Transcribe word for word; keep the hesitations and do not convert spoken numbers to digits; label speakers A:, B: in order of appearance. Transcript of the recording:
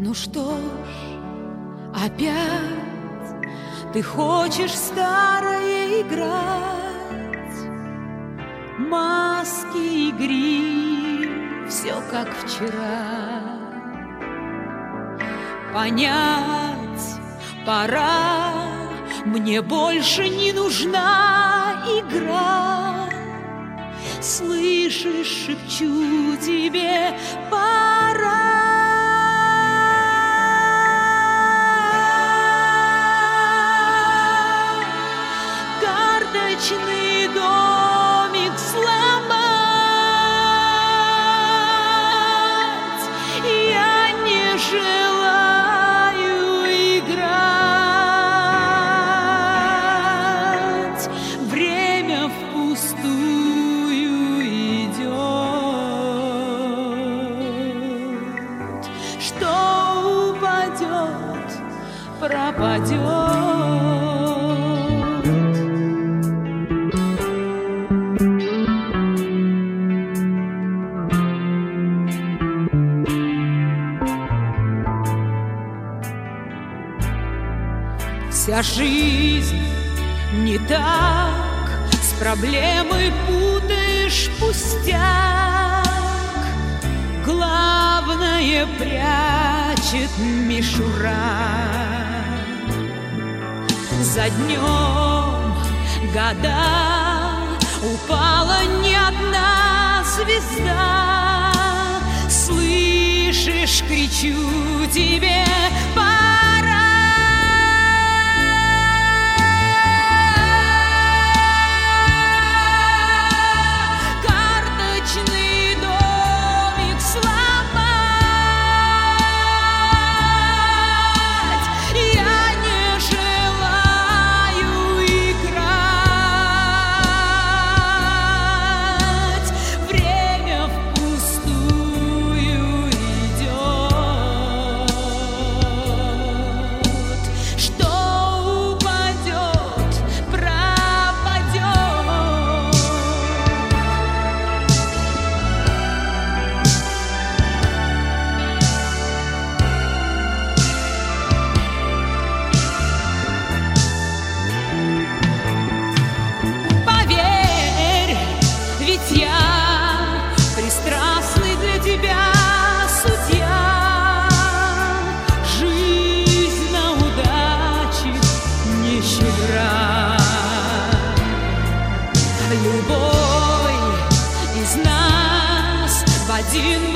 A: Ну что ж, опять ты хочешь в старое играть, маски и грим, все как вчера. Понять пора, мне больше не нужна игра. Слышишь, шепчу тебе, пора. Карточный домик сломать я не желаю играть. Время впустую идет. Что упадет, пропадет. Вся жизнь не так, с проблемой путаешь пустяк. Главное прячет мишура. За днем года упала не одна звезда. Слышишь, кричу тебе, пора. Любой из нас в один